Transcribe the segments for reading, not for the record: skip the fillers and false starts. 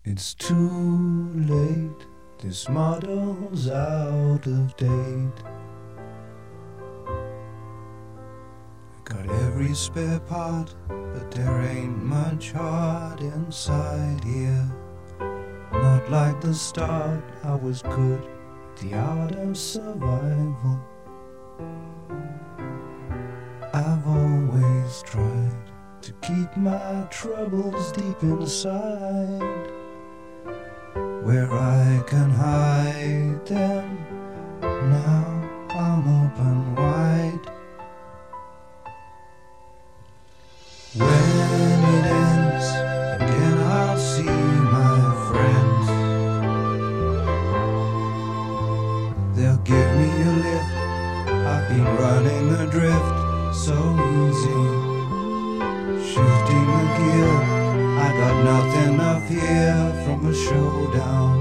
It's too late, this model's out of date. Got every spare part, but there ain't much heart inside here. Not like the start, I was good at the art of survival. I've always tried to keep my troubles deep inside, where I can hide them. Now I'm open wide. When it ends, again I'll see my friends. They'll give me a lift. I've been running adrift so easy, shifting the gear. I got nothing to fear from a showdown.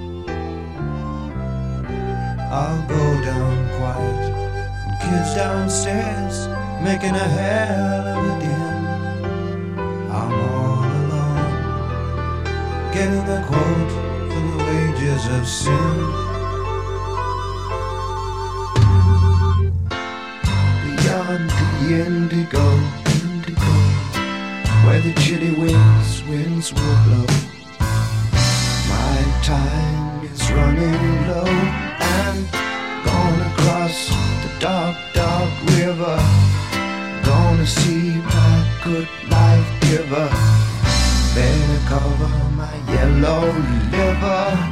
I'll go down quiet, kids downstairs making a hell of a din. I'm all alone, getting a quote for the wages of sin. Beyond the indigo, where the chilly winds will blow, my time is running low, and gonna cross the dark, dark river, gonna see my good life giver, better cover my yellow liver.